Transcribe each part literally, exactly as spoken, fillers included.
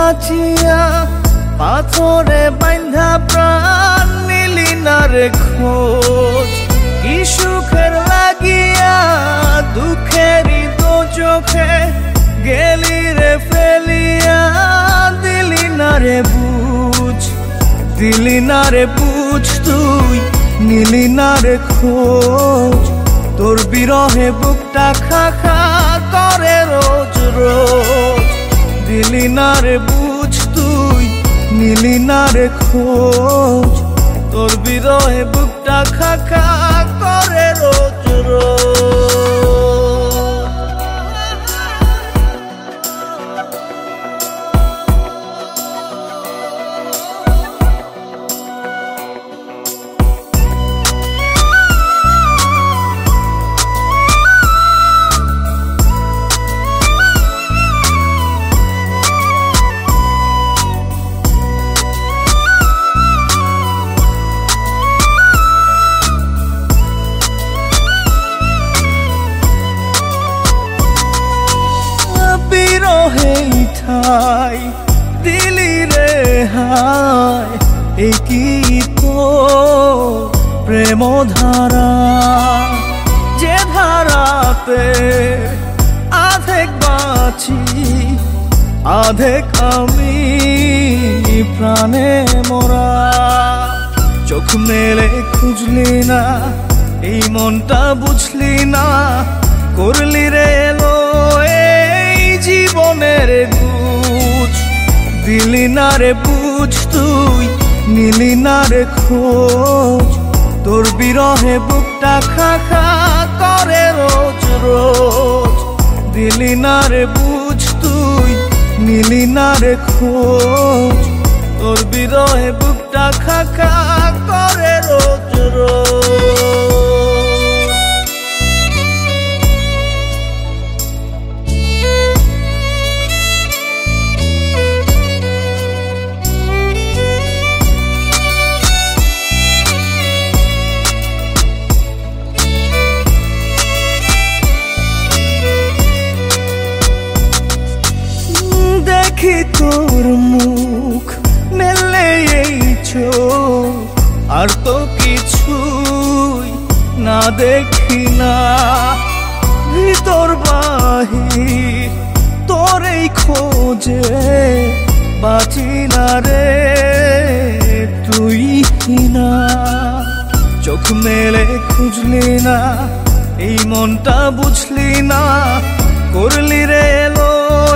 বাঁচিয়া পাথরে বাঁধা প্রাণ নিলি না রে খোঁজ। কি সুখের লাগিয়া দুঃখেরই দো চোখে গেলি রে ফেলিয়া দিলি না রে বুঝ, দিলি না রে বুঝ তুই নিলি না রে খোঁজ। তোর বিরহে বুকটা খা খা করে রোজ রোজ, দিলি না রে বুঝ তুই নিলি না রে খোঁজ। তোর বিরহে বুকটা খা খা করে রোজ রোজ। ঠাই দিলি রে হায়, এই কি তো প্রেম ধারা, যে ধারাতে আধেক বাঁচি আধেক আমি প্রাণে মরা। চোখ মেলে খুঁজলি না এই মনটা বুঝলি না, করলি রে এলো জীবনের বুঝ, দিলি না রে বুঝ তুই নিলি না রে খোঁজ। তোর বিরহে বুকটা খা খা করে রোজ রোজ, দিলি না রে বুঝ তুই নিলি না রে খোঁজ। তোর বিরহে বুকটা খা খা করে রোজ রোজ। দেখি তোর মুখ মেলে এই চোখ, আর তো কিছুই না দেখি না। ভিতর বাহির তোর এই খোঁজে বাঁচি না রে তুই না। চোখ মেলে খুঁজলি না এই মনটা বুঝলি না, করলি রে এলো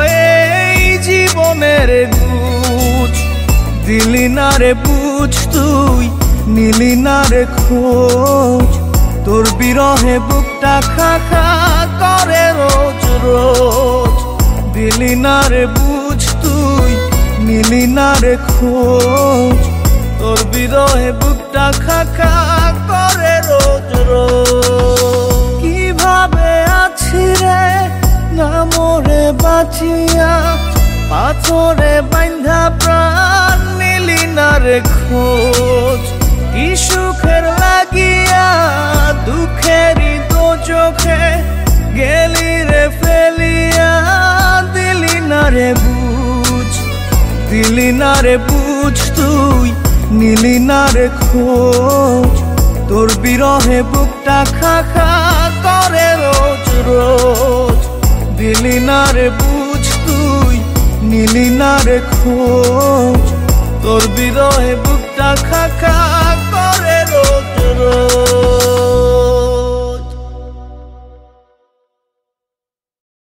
জীবনের বুঝ, দিলি না রে বুঝ তুই নিলি না রে খোঁজ। তোর বিরহে বুকটা খা খা করে রোজ রোজ, দিলি না রে বুঝ তুই নিলি না রে খোঁজ। তোর বিরহে বুকটা খা খা করে রোজ রোজ। কিভাবে আছি রে না মরে বাঁচিয়া পাথরে বাঁধা প্রাণ নিলি না রে খোঁজ। কি সুখের লাগিয়া দুঃখেরই দো চোখে গেলি রে ফেলিয়া দিলি না রে বুঝ, দিলি না রে বুঝ তুই নিলি না রে খোঁজ। তোর বিরহে বুকটা খা খা করে রোজ রোজ, দিলি না রে বুঝ তুই নিলি না রে খোঁজ। তোর বিরহে বুকটা খা খা করে রোজ রোজ।